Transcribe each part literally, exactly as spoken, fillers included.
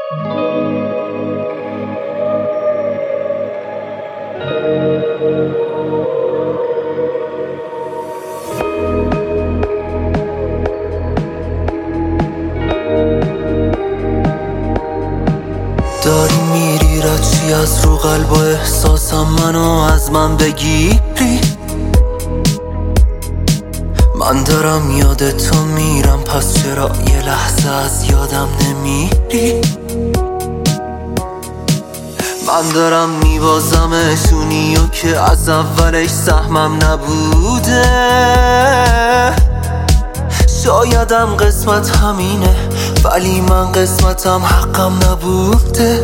داری میری رچی از رو قلب و احساسم منو از من بگیری. من دارم یاد تو میرم، پس چرا یه لحظه از یادم نمیری؟ من دارم میبازمشونی و که از اولش سهمم نبوده. شایدم قسمت همینه، ولی من قسمتم حقم نبوده.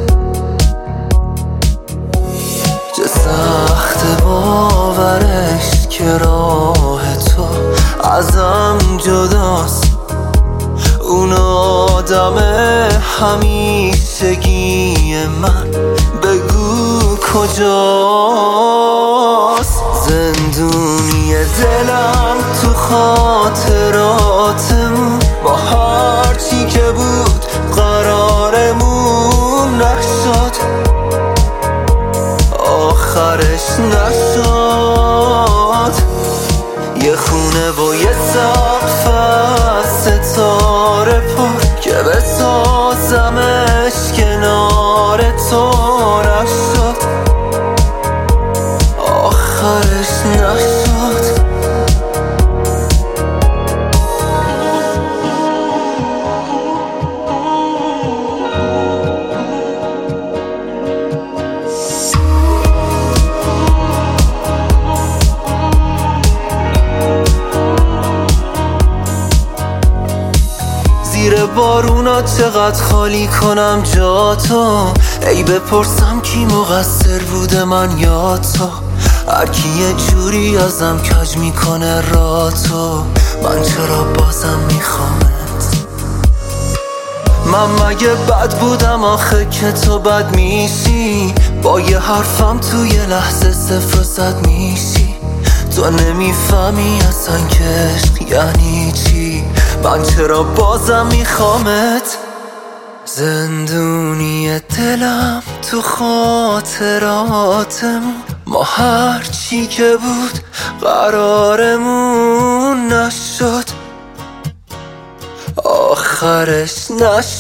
چه سخت باورش که راه تو ازم جداست. اون آدم همیشگی من بگو کجاست؟ زندونی دلم تو خاطراتمون، با هرچی که بود قرارمون نشد، آخرش نشد. یه خونه و یه سقف از ستاره پر که بسازمش کنار تو نشد، آخرش نشد. زیر بارونا چقدر خالی کنم جا تو، ای بپرسم کی مقصر بوده من یا تو. هر کی یه جوری ازم کج میکنه را تو، من چرا بازم میخوامت؟ من مگه بد بودم آخه که تو بد میشی؟ با یه حرفم تو یه لحظه صفر و صد میشی. تو نمیفهمی اصلا که عشق یعنی چی، من چرا بازم میخوامت؟ زندونی دلم تو خاطراتمون، ما هرچی که بود قرارمون نشد، آخرش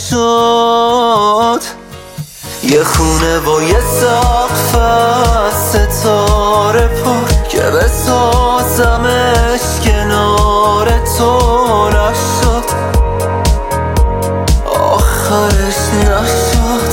نشد. یه خونه و یه سقف از ستاره پر که بسازمش کنار تو نشد، آخرش نشد.